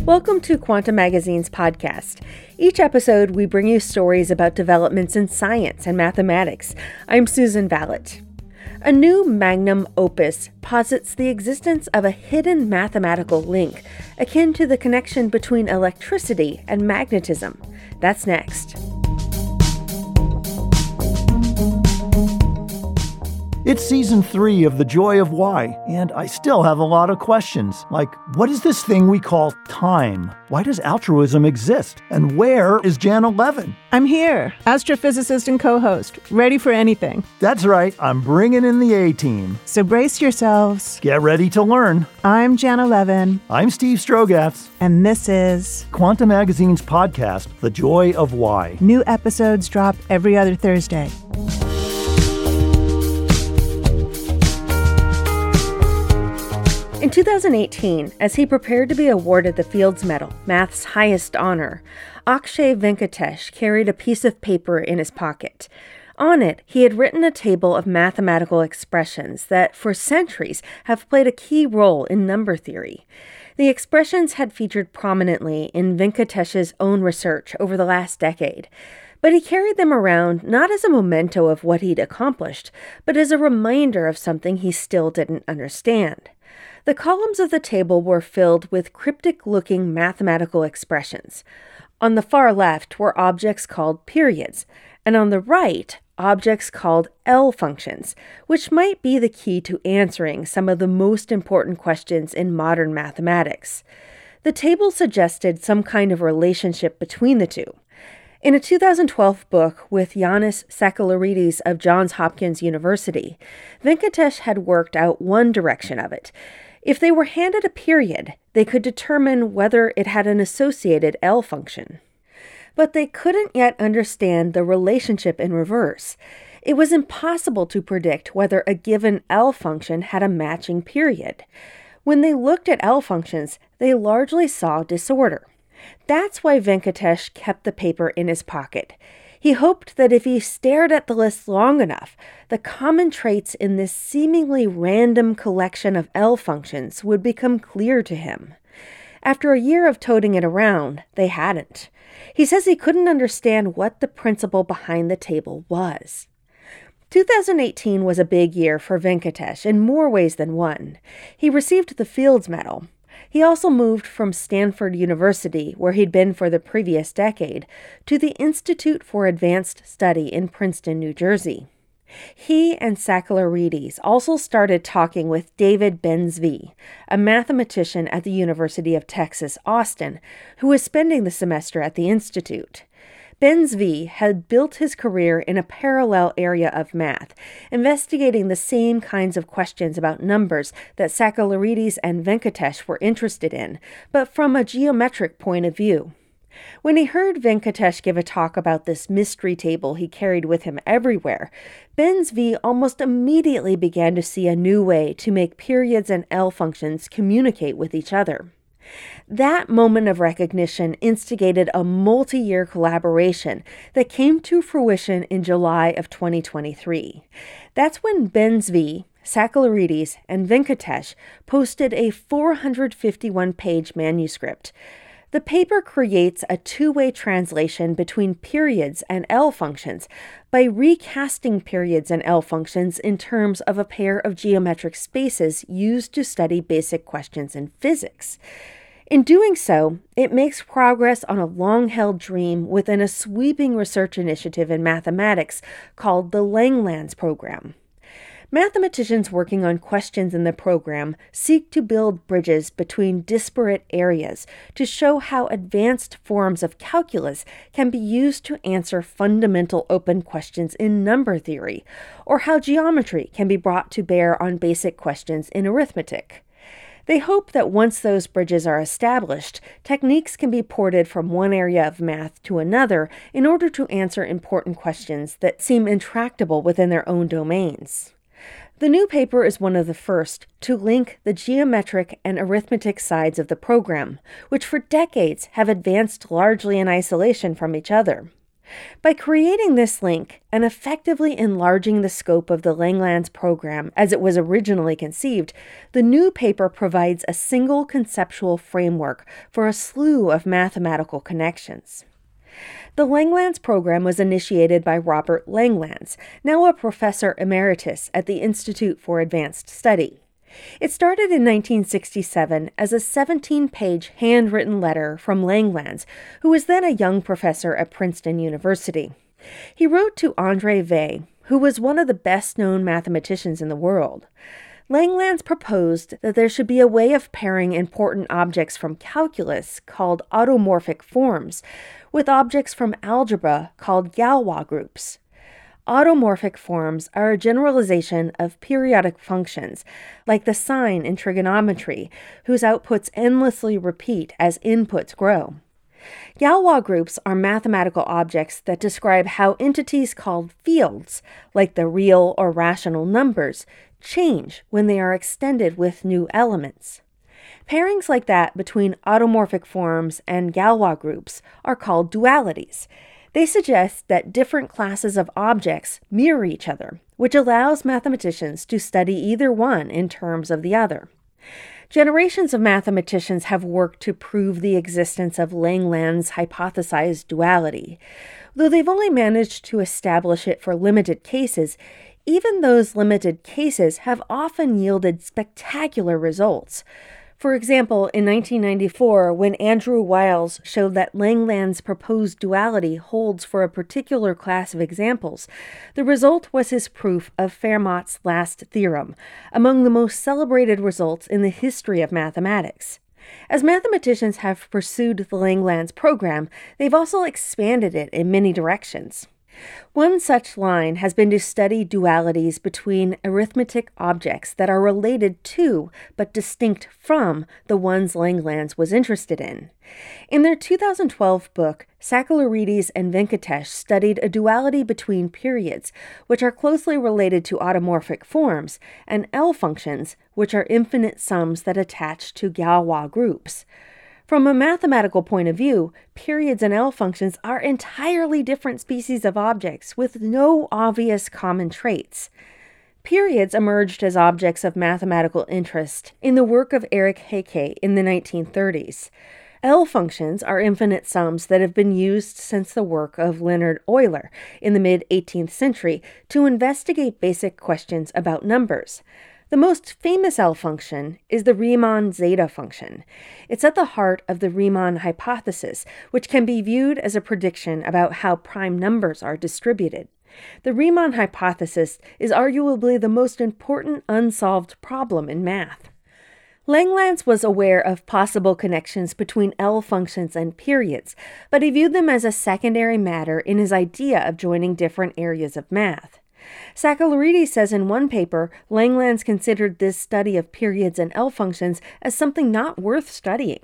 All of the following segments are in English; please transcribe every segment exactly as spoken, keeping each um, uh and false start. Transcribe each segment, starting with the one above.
Welcome to Quantum Magazine's podcast. Each episode, we bring you stories about developments in science and mathematics. I'm Susan Vallet. A new magnum opus posits the existence of a hidden mathematical link akin to the connection between electricity and magnetism. That's next. It's season three of The Joy of Why, and I still have a lot of questions. Like, what is this thing we call time? Why does altruism exist? And where is Janna Levin? I'm here, astrophysicist and co-host, ready for anything. That's right, I'm bringing in the A-team. So brace yourselves. Get ready to learn. I'm Janna Levin. I'm Steve Strogatz. And this is Quantum Magazine's podcast, The Joy of Why. New episodes drop every other Thursday. In two thousand eighteen, as he prepared to be awarded the Fields Medal, math's highest honor, Akshay Venkatesh carried a piece of paper in his pocket. On it, he had written a table of mathematical expressions that, for centuries, have played a key role in number theory. The expressions had featured prominently in Venkatesh's own research over the last decade, but he carried them around not as a memento of what he'd accomplished, but as a reminder of something he still didn't understand. The columns of the table were filled with cryptic-looking mathematical expressions. On the far left were objects called periods, and on the right, objects called L functions, which might be the key to answering some of the most important questions in modern mathematics. The table suggested some kind of relationship between the two. In a two thousand twelve book with Yanis Sakalarides of Johns Hopkins University, Venkatesh had worked out one direction of it. If they were handed a period, they could determine whether it had an associated L function. But they couldn't yet understand the relationship in reverse. It was impossible to predict whether a given L function had a matching period. When they looked at L functions, they largely saw disorder. That's why Venkatesh kept the paper in his pocket. He hoped that if he stared at the list long enough, the common traits in this seemingly random collection of L functions would become clear to him. After a year of toting it around, they hadn't. He says he couldn't understand what the principle behind the table was. two thousand eighteen was a big year for Venkatesh in more ways than one. He received the Fields Medal. He also moved from Stanford University, where he'd been for the previous decade, to the Institute for Advanced Study in Princeton, New Jersey. He and Sakalarides also started talking with David Ben-Zvi, a mathematician at the University of Texas, Austin, who was spending the semester at the institute. Ben-Zvi had built his career in a parallel area of math, investigating the same kinds of questions about numbers that Sakalarides and Venkatesh were interested in, but from a geometric point of view. When he heard Venkatesh give a talk about this mystery table he carried with him everywhere, Ben-Zvi almost immediately began to see a new way to make periods and L functions communicate with each other. That moment of recognition instigated a multi-year collaboration that came to fruition in July of twenty twenty-three. That's when Ben-Zvi, Sakalarides, and Venkatesh posted a four hundred fifty-one page manuscript. The paper creates a two-way translation between periods and L functions by recasting periods and L functions in terms of a pair of geometric spaces used to study basic questions in physics. In doing so, it makes progress on a long-held dream within a sweeping research initiative in mathematics called the Langlands Program. Mathematicians working on questions in the program seek to build bridges between disparate areas to show how advanced forms of calculus can be used to answer fundamental open questions in number theory, or how geometry can be brought to bear on basic questions in arithmetic. They hope that once those bridges are established, techniques can be ported from one area of math to another in order to answer important questions that seem intractable within their own domains. The new paper is one of the first to link the geometric and arithmetic sides of the program, which for decades have advanced largely in isolation from each other. By creating this link and effectively enlarging the scope of the Langlands program as it was originally conceived, the new paper provides a single conceptual framework for a slew of mathematical connections. The Langlands program was initiated by Robert Langlands, now a professor emeritus at the Institute for Advanced Study. It started in nineteen sixty-seven as a seventeen-page handwritten letter from Langlands, who was then a young professor at Princeton University. He wrote to André Weil, who was one of the best-known mathematicians in the world. Langlands proposed that there should be a way of pairing important objects from calculus, called automorphic forms, with objects from algebra, called Galois groups. Automorphic forms are a generalization of periodic functions, like the sine in trigonometry, whose outputs endlessly repeat as inputs grow. Galois groups are mathematical objects that describe how entities called fields, like the real or rational numbers, change when they are extended with new elements. Pairings like that between automorphic forms and Galois groups are called dualities. They suggest that different classes of objects mirror each other, which allows mathematicians to study either one in terms of the other. Generations of mathematicians have worked to prove the existence of Langlands' hypothesized duality. Though they've only managed to establish it for limited cases, even those limited cases have often yielded spectacular results. For example, in nineteen ninety-four, when Andrew Wiles showed that Langlands' proposed duality holds for a particular class of examples, the result was his proof of Fermat's last theorem, among the most celebrated results in the history of mathematics. As mathematicians have pursued the Langlands program, they've also expanded it in many directions. One such line has been to study dualities between arithmetic objects that are related to, but distinct from, the ones Langlands was interested in. In their two thousand twelve book, Sakellarides and Venkatesh studied a duality between periods, which are closely related to automorphic forms, and L functions, which are infinite sums that attach to Galois groups. From a mathematical point of view, periods and L functions are entirely different species of objects with no obvious common traits. Periods emerged as objects of mathematical interest in the work of Erich Hecke in the nineteen thirties. L functions are infinite sums that have been used since the work of Leonhard Euler in the mid-eighteenth century to investigate basic questions about numbers. The most famous L function is the Riemann zeta function. It's at the heart of the Riemann hypothesis, which can be viewed as a prediction about how prime numbers are distributed. The Riemann hypothesis is arguably the most important unsolved problem in math. Langlands was aware of possible connections between L functions and periods, but he viewed them as a secondary matter in his idea of joining different areas of math. Sakellarides says in one paper, Langlands considered this study of periods and L functions as something not worth studying.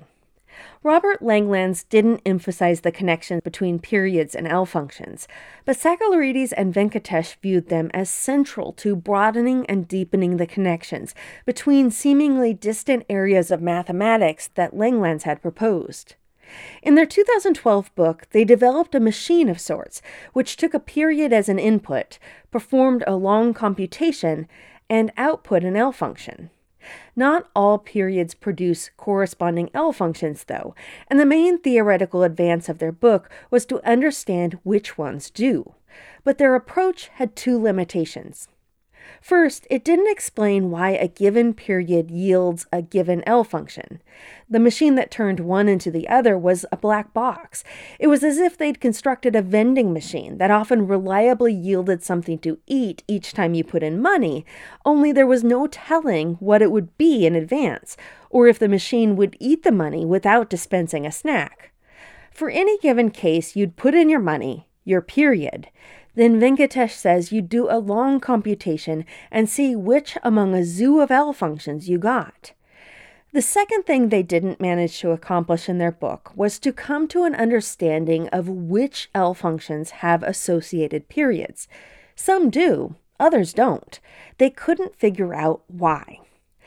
Robert Langlands didn't emphasize the connection between periods and L functions, but Sakellarides and Venkatesh viewed them as central to broadening and deepening the connections between seemingly distant areas of mathematics that Langlands had proposed. In their two thousand twelve book, they developed a machine of sorts, which took a period as an input, performed a long computation, and output an L function. Not all periods produce corresponding L functions, though, and the main theoretical advance of their book was to understand which ones do. But their approach had two limitations. First, it didn't explain why a given period yields a given L function. The machine that turned one into the other was a black box. It was as if they'd constructed a vending machine that often reliably yielded something to eat each time you put in money, only there was no telling what it would be in advance, or if the machine would eat the money without dispensing a snack. For any given case, you'd put in your money, your period. Then Venkatesh says you do a long computation and see which among a zoo of L functions you got. The second thing they didn't manage to accomplish in their book was to come to an understanding of which L functions have associated periods. Some do, others don't. They couldn't figure out why.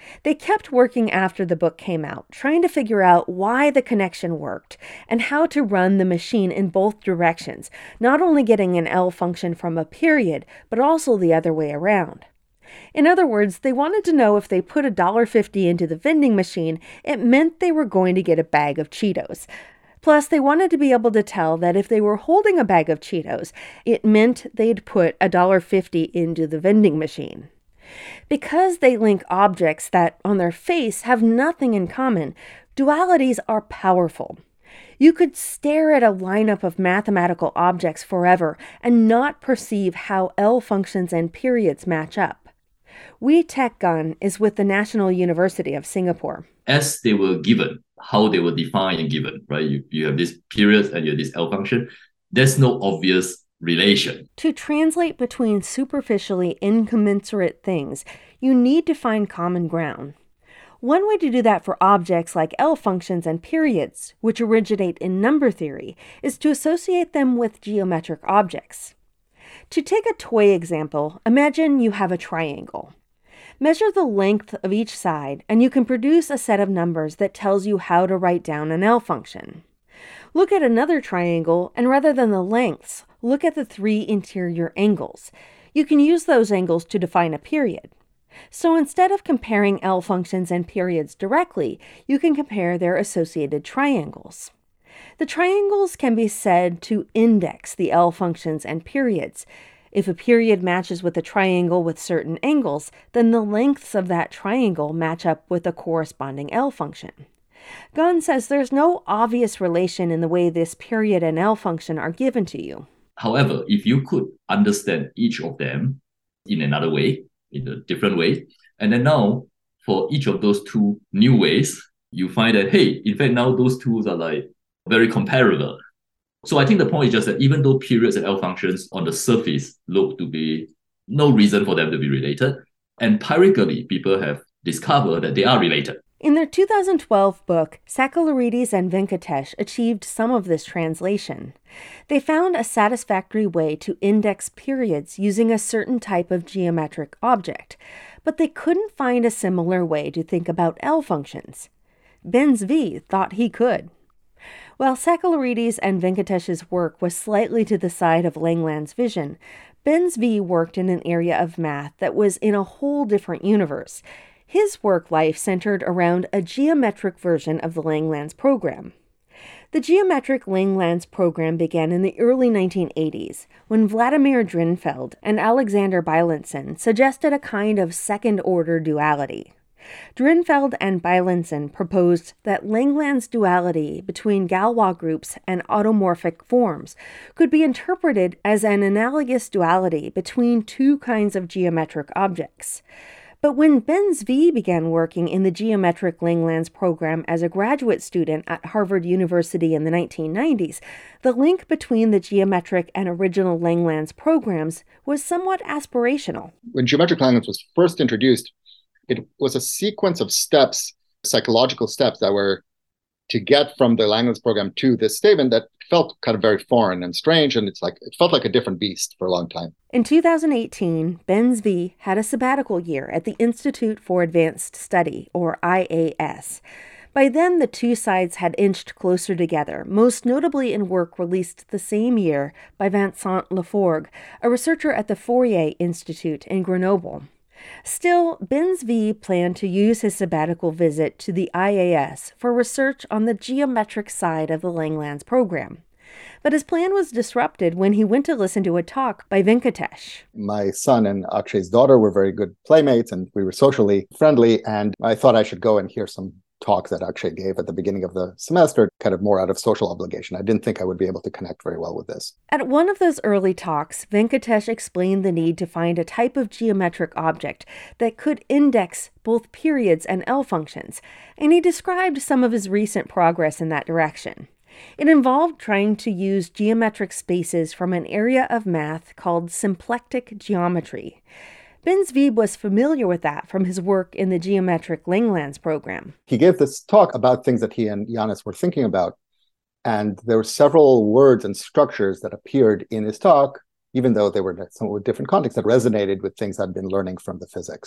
They kept working after the book came out, trying to figure out why the connection worked and how to run the machine in both directions, not only getting an L function from a period, but also the other way around. In other words, they wanted to know if they put one dollar fifty into the vending machine, it meant they were going to get a bag of Cheetos. Plus, they wanted to be able to tell that if they were holding a bag of Cheetos, it meant they'd put one dollar fifty into the vending machine. Because they link objects that, on their face, have nothing in common, dualities are powerful. You could stare at a lineup of mathematical objects forever and not perceive how L functions and periods match up. Wee Teck Gun is with the National University of Singapore. As they were given, how they were defined and given, right? You, you have this period and you have this L function. There's no obvious relation. To translate between superficially incommensurate things, you need to find common ground. One way to do that for objects like L functions and periods, which originate in number theory, is to associate them with geometric objects. To take a toy example, imagine you have a triangle. Measure the length of each side, and you can produce a set of numbers that tells you how to write down an L function. Look at another triangle, and rather than the lengths, look at the three interior angles. You can use those angles to define a period. So instead of comparing L functions and periods directly, you can compare their associated triangles. The triangles can be said to index the L functions and periods. If a period matches with a triangle with certain angles, then the lengths of that triangle match up with a corresponding L function. Gunn says there's no obvious relation in the way this period and L function are given to you. However, if you could understand each of them in another way, in a different way, and then now for each of those two new ways, you find that, hey, in fact, now those tools are like very comparable. So I think the point is just that even though periods and L functions on the surface look to be no reason for them to be related, empirically, people have discovered that they are related. In their two thousand twelve book, Sakellarides and Venkatesh achieved some of this translation. They found a satisfactory way to index periods using a certain type of geometric object, but they couldn't find a similar way to think about L functions. Ben Zvi thought he could. While Sakellarides and Venkatesh's work was slightly to the side of Langland's vision, Ben Zvi worked in an area of math that was in a whole different universe. His work life centered around a geometric version of the Langlands program. The geometric Langlands program began in the early nineteen eighties, when Vladimir Drinfeld and Alexander Beilenson suggested a kind of second-order duality. Drinfeld and Beilenson proposed that Langland's duality between Galois groups and automorphic forms could be interpreted as an analogous duality between two kinds of geometric objects. But when Ben Zvi began working in the geometric Langlands program as a graduate student at Harvard University in the nineteen nineties, the link between the geometric and original Langlands programs was somewhat aspirational. When geometric Langlands was first introduced, it was a sequence of steps, psychological steps that were to get from the Langlands program to this statement that felt kind of very foreign and strange, and it's like it felt like a different beast for a long time. In two thousand eighteen, Ben Zvi had a sabbatical year at the Institute for Advanced Study, or I A S. By then, the two sides had inched closer together, most notably in work released the same year by Vincent Laforgue, a researcher at the Fourier Institute in Grenoble. Still, Ben Zvi planned to use his sabbatical visit to the I A S for research on the geometric side of the Langlands program. But his plan was disrupted when he went to listen to a talk by Venkatesh. My son and Akshay's daughter were very good playmates, and we were socially friendly, and I thought I should go and hear some talk that Akshay gave at the beginning of the semester, kind of more out of social obligation. I didn't think I would be able to connect very well with this. At one of those early talks, Venkatesh explained the need to find a type of geometric object that could index both periods and L functions, and he described some of his recent progress in that direction. It involved trying to use geometric spaces from an area of math called symplectic geometry. Ben Zvi was familiar with that from his work in the geometric Langlands program. He gave this talk about things that he and Yannis were thinking about, and there were several words and structures that appeared in his talk, even though they were in somewhat different contexts, that resonated with things I'd been learning from the physics.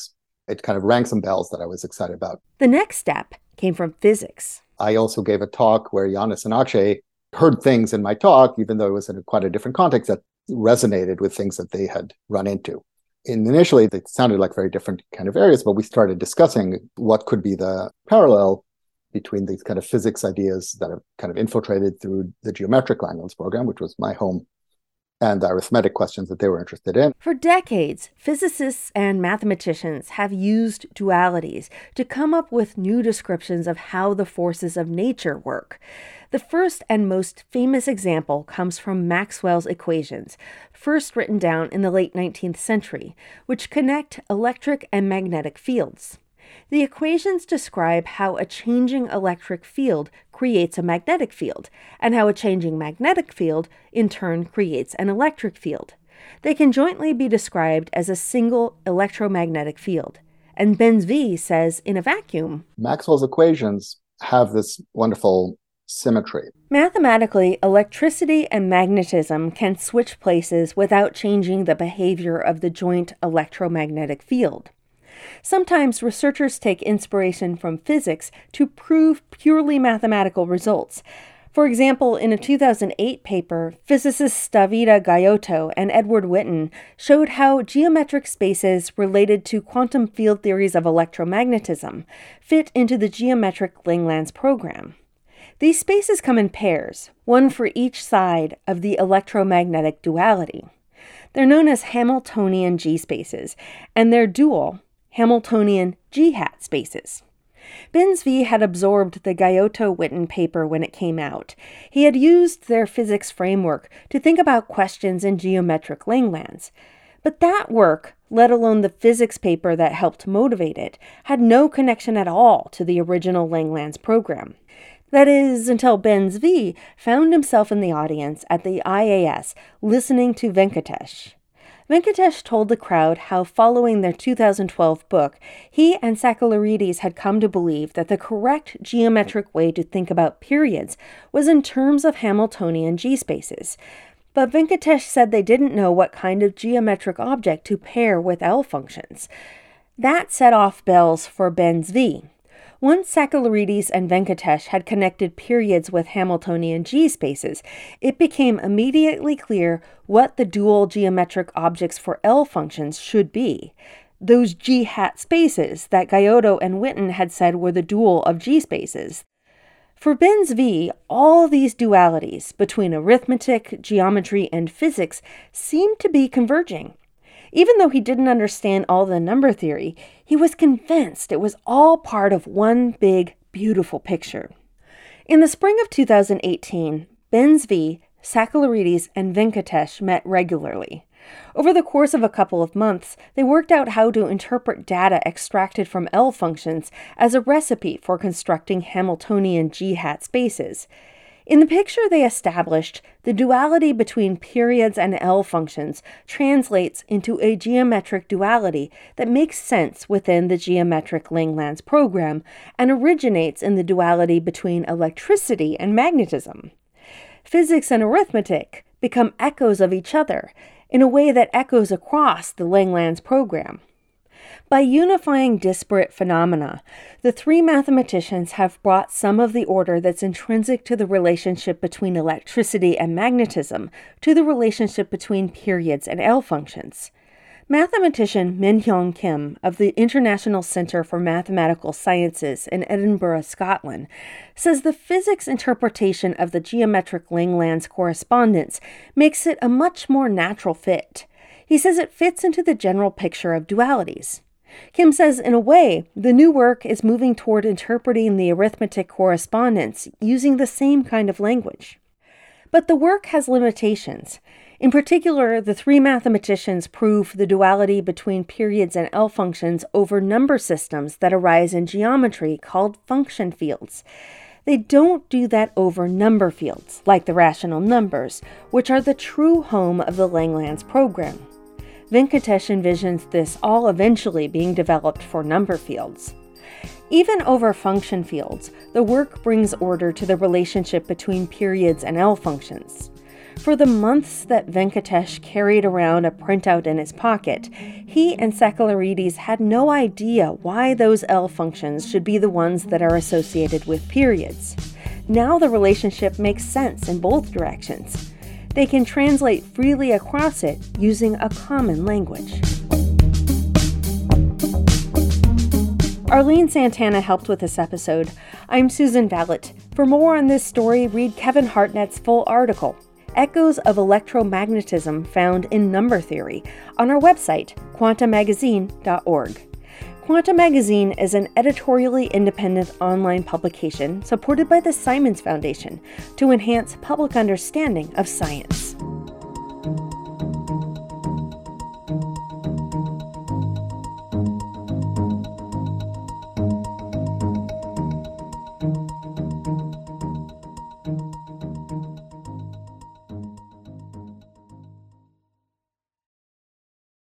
it kind of rang some bells that I was excited about. The next step came from physics. I also gave a talk where Yannis and Akshay heard things in my talk, even though it was in a, quite a different context, that resonated with things that they had run into. And initially, they sounded like very different kind of areas, but we started discussing what could be the parallel between these kind of physics ideas that have kind of infiltrated through the geometric Langlands program, which was my home, and the arithmetic questions that they were interested in. For decades, physicists and mathematicians have used dualities to come up with new descriptions of how the forces of nature work. The first and most famous example comes from Maxwell's equations, first written down in the late nineteenth century, which connect electric and magnetic fields. The equations describe how a changing electric field creates a magnetic field, and how a changing magnetic field, in turn, creates an electric field. They can jointly be described as a single electromagnetic field. And Benz-V says, in a vacuum, Maxwell's equations have this wonderful symmetry. Mathematically, electricity and magnetism can switch places without changing the behavior of the joint electromagnetic field. Sometimes researchers take inspiration from physics to prove purely mathematical results. For example, in a two thousand eight paper, physicists Davide Gaiotto and Edward Witten showed how geometric spaces related to quantum field theories of electromagnetism fit into the geometric Langlands program. These spaces come in pairs, one for each side of the electromagnetic duality. They're known as Hamiltonian G-spaces, and their dual, Hamiltonian G-hat spaces. Benz-V had absorbed the Gaiotto-Witten paper when it came out. He had used their physics framework to think about questions in geometric Langlands. But that work, let alone the physics paper that helped motivate it, had no connection at all to the original Langlands program. That is, until Benz-V found himself in the audience at the I A S listening to Venkatesh. Venkatesh told the crowd how, following their two thousand twelve book, he and Sakellarides had come to believe that the correct geometric way to think about periods was in terms of Hamiltonian G-spaces. But Venkatesh said they didn't know what kind of geometric object to pair with L functions. That set off bells for Benz-V. Once Sakellarides and Venkatesh had connected periods with Hamiltonian G-spaces, it became immediately clear what the dual geometric objects for L functions should be. Those G-hat spaces that Gaiotto and Witten had said were the dual of G-spaces. For Benz-V, all these dualities between arithmetic, geometry, and physics seemed to be converging. Even though he didn't understand all the number theory, he was convinced it was all part of one big, beautiful picture. In the spring of two thousand eighteen, Benz-V, Sakellarides, and Venkatesh met regularly. Over the course of a couple of months, they worked out how to interpret data extracted from L functions as a recipe for constructing Hamiltonian G-hat spaces. In the picture they established, the duality between periods and L functions translates into a geometric duality that makes sense within the geometric Langlands program and originates in the duality between electricity and magnetism. Physics and arithmetic become echoes of each other in a way that echoes across the Langlands program. By unifying disparate phenomena, the three mathematicians have brought some of the order that's intrinsic to the relationship between electricity and magnetism to the relationship between periods and L functions. Mathematician Min-Hyung Kim of the International Centre for Mathematical Sciences in Edinburgh, Scotland, says the physics interpretation of the geometric Langlands correspondence makes it a much more natural fit. He says it fits into the general picture of dualities. Kim says, in a way, the new work is moving toward interpreting the arithmetic correspondence using the same kind of language. But the work has limitations. In particular, the three mathematicians prove the duality between periods and L functions over number systems that arise in geometry called function fields. They don't do that over number fields, like the rational numbers, which are the true home of the Langlands program. Venkatesh envisions this all eventually being developed for number fields. Even over function fields, the work brings order to the relationship between periods and L functions. For the months that Venkatesh carried around a printout in his pocket, he and Sakellarides had no idea why those L functions should be the ones that are associated with periods. Now the relationship makes sense in both directions. They can translate freely across it using a common language. Arlene Santana helped with this episode. I'm Susan Vallet. For more on this story, read Kevin Hartnett's full article, Echoes of Electromagnetism Found in Number Theory, on our website, quantum magazine dot org. Quantum Magazine is an editorially independent online publication supported by the Simons Foundation to enhance public understanding of science.